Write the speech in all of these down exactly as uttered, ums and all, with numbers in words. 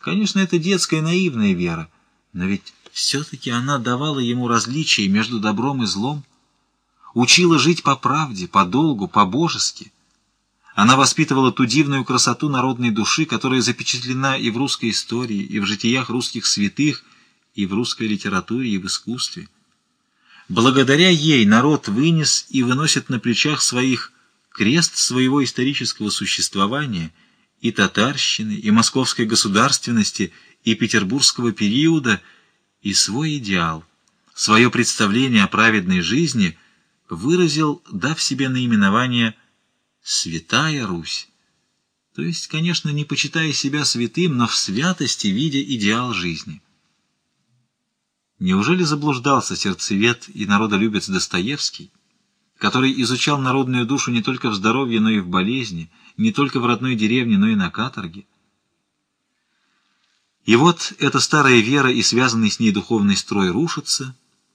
Конечно, это детская наивная вера, но ведь все-таки она давала ему различие между добром и злом, учила жить по правде, по долгу, по-божески. Она воспитывала ту дивную красоту народной души, которая запечатлена и в русской истории, и в житиях русских святых, и в русской литературе, и в искусстве. Благодаря ей народ вынес и выносит на плечах своих крест своего исторического существования и татарщины, и московской государственности, и петербургского периода, и свой идеал, свое представление о праведной жизни выразил, дав себе наименование «Святая Русь», то есть, конечно, не почитая себя святым, но в святости видя идеал жизни. Неужели заблуждался сердцевед и народолюбец Достоевский, который изучал народную душу не только в здоровье, но и в болезни, не только в родной деревне, но и на каторге? И вот эта старая вера и связанный с ней духовный строй рушится,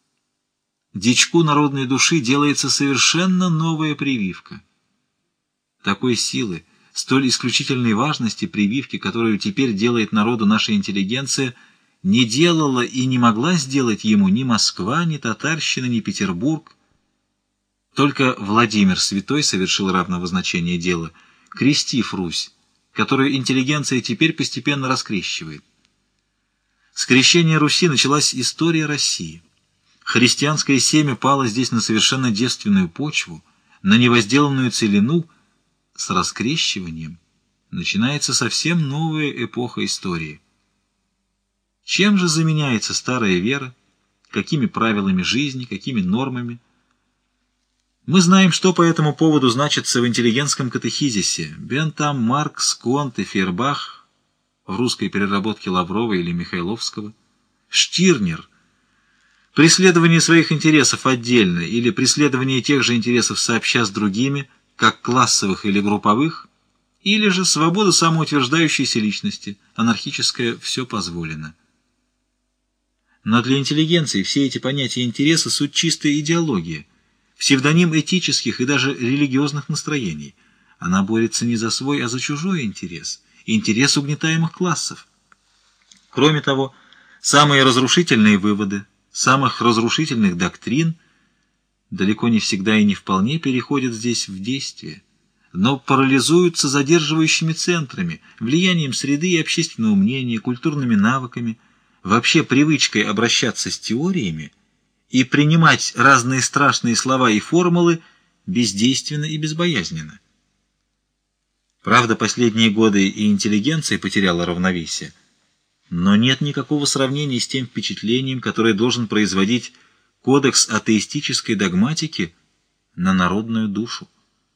дичку народной души делается совершенно новая прививка. Такой силы, столь исключительной важности прививки, которую теперь делает народу наша интеллигенция, не делала и не могла сделать ему ни Москва, ни Татарщина, ни Петербург. Только Владимир Святой совершил равного значения дела, крестив Русь, которую интеллигенция теперь постепенно раскрещивает. С крещения Руси началась история России. Христианское семя пало здесь на совершенно девственную почву, на невозделанную целину. С раскрещиванием начинается совсем новая эпоха истории. Чем же заменяется старая вера? Какими правилами жизни, какими нормами? Мы знаем, что по этому поводу значится в интеллигентском катехизисе. Бентам, Маркс, Конт и Фейербах в русской переработке Лаврова или Михайловского. Штирнер. Преследование своих интересов отдельно или преследование тех же интересов сообща с другими, как классовых или групповых, или же свобода самоутверждающейся личности, анархическое «все позволено». Но для интеллигенции все эти понятия интереса — суть чистая идеология, псевдоним этических и даже религиозных настроений. Она борется не за свой, а за чужой интерес, интерес угнетаемых классов. Кроме того, самые разрушительные выводы самых разрушительных доктрин далеко не всегда и не вполне переходят здесь в действие, но парализуются задерживающими центрами, влиянием среды и общественного мнения, культурными навыками, вообще привычкой обращаться с теориями и принимать разные страшные слова и формулы бездейственно и безбоязненно. Правда, последние годы и интеллигенция потеряла равновесие, но нет никакого сравнения с тем впечатлением, которое должен производить кодекс атеистической догматики на народную душу.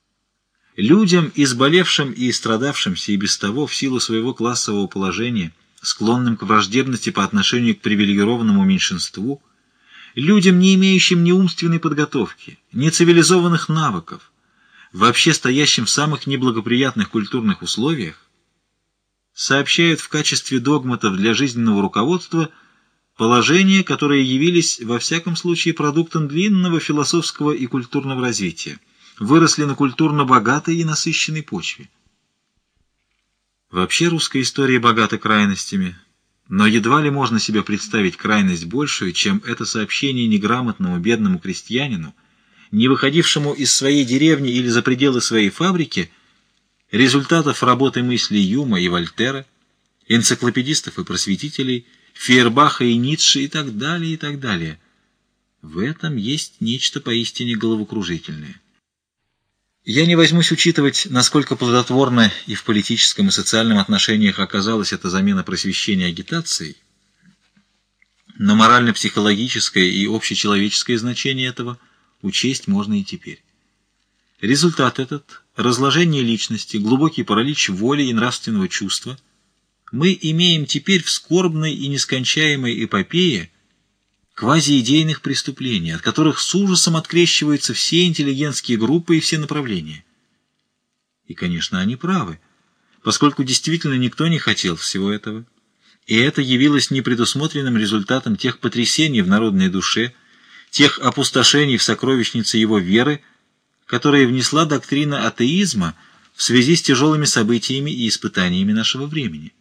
Людям, изболевшим и страдавшимся и без того в силу своего классового положения, склонным к враждебности по отношению к привилегированному меньшинству, людям, не имеющим ни умственной подготовки, ни цивилизованных навыков, вообще стоящим в самых неблагоприятных культурных условиях, сообщают в качестве догматов для жизненного руководства положения, которые явились во всяком случае продуктом длинного философского и культурного развития, выросли на культурно богатой и насыщенной почве. Вообще русская история богата крайностями, но едва ли можно себе представить крайность большую, чем это сообщение неграмотному бедному крестьянину, не выходившему из своей деревни или за пределы своей фабрики, результатов работы мысли Юма и Вольтера, энциклопедистов и просветителей, Фейербаха и Ницше и так далее, и так далее. В этом есть нечто поистине головокружительное. Я не возьмусь учитывать, насколько плодотворно и в политическом и социальном отношениях оказалась эта замена просвещения агитацией, но морально-психологическое и общечеловеческое значение этого учесть можно и теперь. Результат этот – разложение личности, глубокий паралич воли и нравственного чувства – мы имеем теперь в скорбной и нескончаемой эпопее квазиидейных преступлений, от которых с ужасом открещиваются все интеллигентские группы и все направления. И, конечно, они правы, поскольку действительно никто не хотел всего этого, и это явилось непредусмотренным результатом тех потрясений в народной душе, тех опустошений в сокровищнице его веры, которые внесла доктрина атеизма в связи с тяжелыми событиями и испытаниями нашего времени.